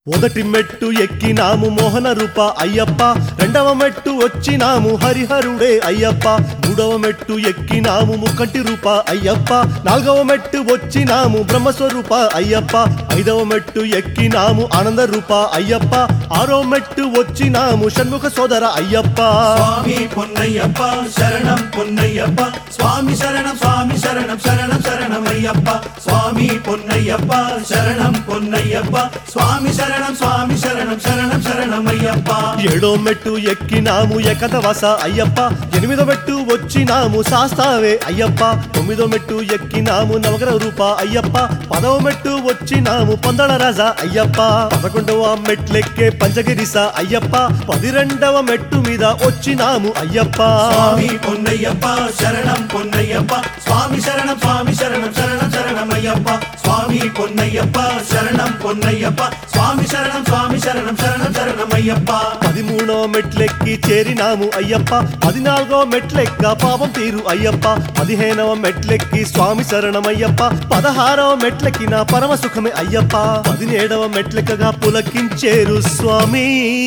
మొదటి మెట్టు ఎక్కినాము మోహన రూప అయ్యప్ప, రెండవ మెట్టు వచ్చినాము హరిహరుడే అయ్యప్ప, మూడవ మెట్టు ఎక్కినాము ముక్కంటి రూప అయ్యప్ప, నాలుగవ మెట్టు వచ్చినాము బ్రహ్మస్వరూప అయ్యప్ప, ఐదవ మెట్టు ఎక్కినాము ఆనంద రూప అయ్యప్ప, ఆరో మెట్టు వచ్చినాము షణ్ముఖ సోదర అయ్యప్ప. స్వామి పొన్నయ్యప్ప శరణం పొన్నయ్యప్ప, స్వామి శరణం స్వామి శరణం శరణం శరణమయ్యప్ప, స్వామి పొన్నయ్యప్ప శరణం పొన్నయ్యప్ప, స్వామి శరణం స్వామి శరణం శరణం శరణమయ్యప్ప. ఏడో మెట్టు ఎక్కినాము ఏకదవాస అయ్యప్ప, ఎనిమిదో మెట్టు వచ్చినాము శాస్తావే అయ్యప్ప, తొమ్మిదో మెట్టు ఎక్కినాము నవగ్రహ రూప అయ్యప్ప, పదవ మెట్టు వచ్చినాము పందల రాజా అయ్యప్ప, 11వ మెట్లెక్కే పంచగిరిస అయ్యప్ప, 12వ మెట్టు మీద వచ్చినాము అయ్యప్ప. స్వామి పొన్నయ్యప్ప శరణం పొన్నయ్యప్ప, స్వామి శరణం స్వామి శరణం శరణం శరణమయ్యప్ప, స్వామి పొన్నయ్యప్ప శరణం పొన్నయ్యప్ప, స్వామి శరణం స్వామి శరణం శరణం శరణమయ్యప్ప. 13వ మెట్లెక్కి చేరినాము అయ్యప్ప, 14వ మెట్లెక్క పాపం తీరు అయ్యప్ప, 15వ మెట్లెక్కి స్వామి శరణమయ్యప్ప, 16వ మెట్లెక్కిన పరమ సుఖమే అయ్యప్ప, 17వ మెట్లెక్కగా పులకించేరు స్వామి,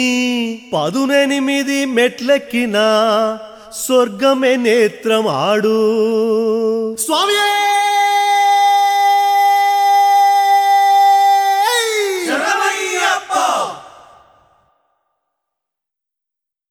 18 మెట్లెక్కిన స్వర్గమే నేత్రం ఆడు స్వామియే.